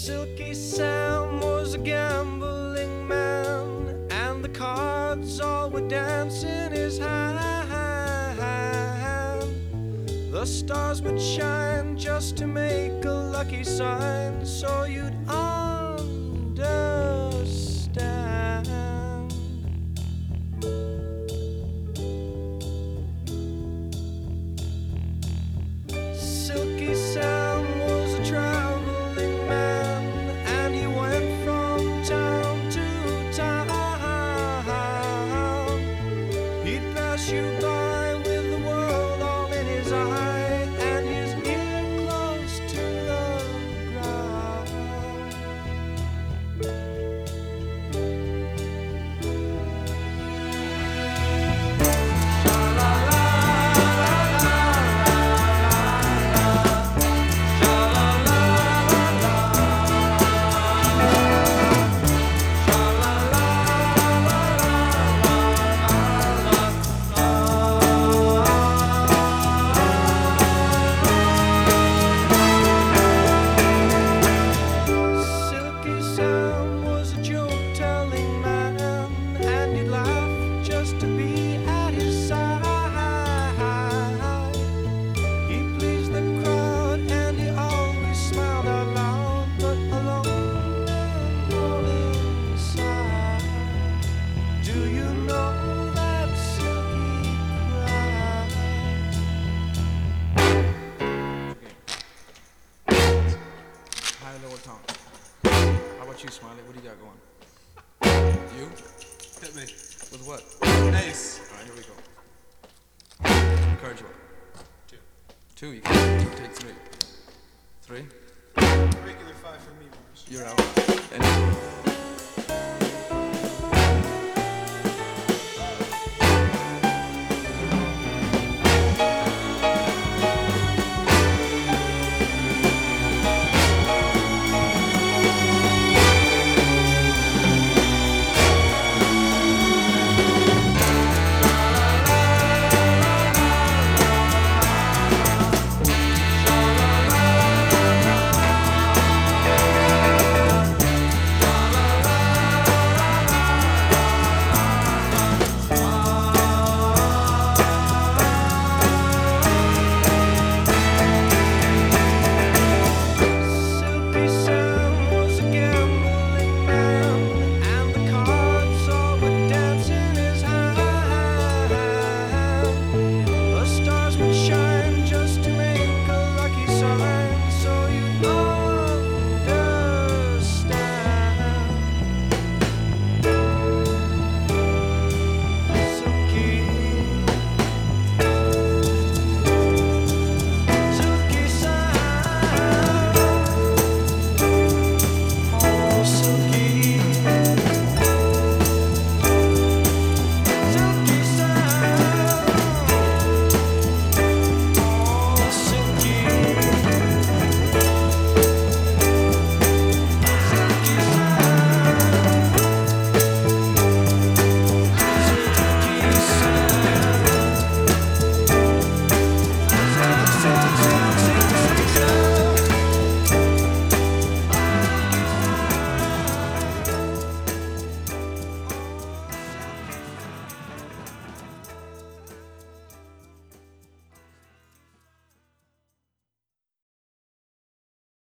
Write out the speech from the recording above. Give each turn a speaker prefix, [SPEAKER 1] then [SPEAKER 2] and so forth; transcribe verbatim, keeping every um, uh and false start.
[SPEAKER 1] Silky Sam was a gambling man, and the cards all were dancing his hand. The stars would shine just to make a lucky sign, so you'd understand. Silky Sam was a traveling man, and he went from town to town. He'd pass you by with the world all in his eye, and his ear close to the ground. Silky Sam was a joke-telling man, and he'd laugh just to be at his side. He pleased the crowd, and he always smiled out loud, but alone and all inside. Do you know that Silky cried?
[SPEAKER 2] High lower tone. How about you, Smiley? What do you got going? You?
[SPEAKER 3] Hit me.
[SPEAKER 2] With what?
[SPEAKER 3] Ace.
[SPEAKER 2] Alright, here we go. Encourage what?
[SPEAKER 3] Two.
[SPEAKER 2] Two, you can take three. Three?
[SPEAKER 3] Regular five for me, Morris.
[SPEAKER 2] You're out. And